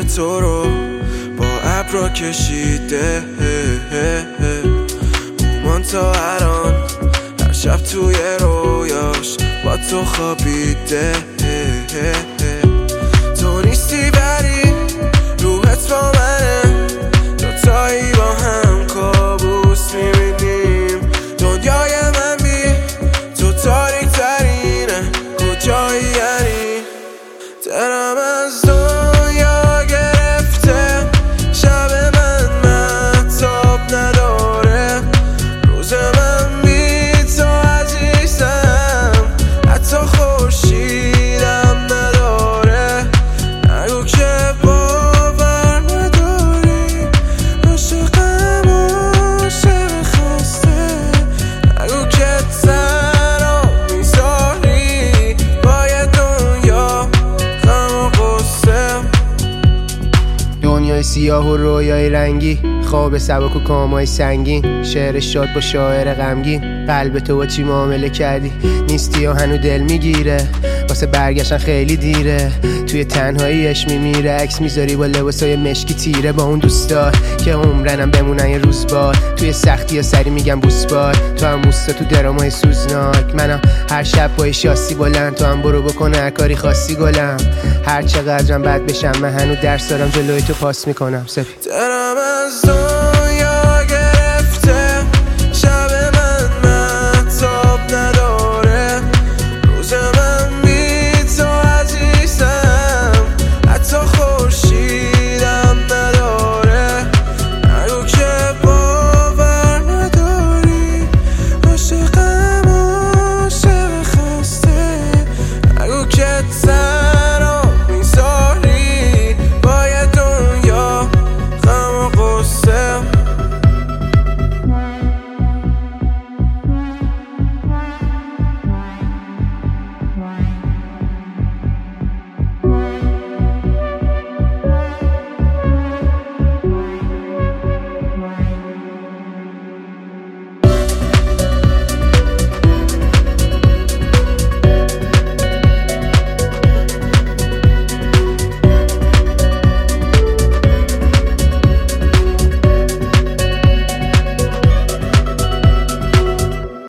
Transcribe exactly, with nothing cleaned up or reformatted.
تو رو با ابرا کشیده، اومان تا الان هر شب توی رویاش با تو خوابیده. تو نیستی ولی روحت با منه، دوتایی با هم کابوس میبینیم. دنیای من بی تو تاریک ترینه، کجایی یعنی؟ دلم از دنیا گرفته، شب من مهتاب نداره، روز من بی تو عزیزم حتی خورشیدم نداره. نگو که باور نداری، عاشقم عاشق خسته، نگو که تنها میذاری باید دنیا غم و غصه. دنیای سیاه و رویای رنگی، خواب سبک و کامای سنگین، شعر شاد با شاعر غمگین. قلب تو با چی معامله کردی؟ نیستی و هنو دل میگیره، واسه برگشتن خیلی دیره. توی تنهاییش میمیره، عکس میذاری با لباسای مشکی تیره، با اون دوستار که عمرنم بمونن یه روز بار. توی سختی یا سری میگم بوسبار، تو هم موستا تو درامای سوزناک. منم هر شب با شاسی بلند، تو هم برو بکنه هر کاری خاصی گلم. هر چقدرم بد بشم من هنو درس دارم، جلوی تو پاس میکنم سفید. دلم از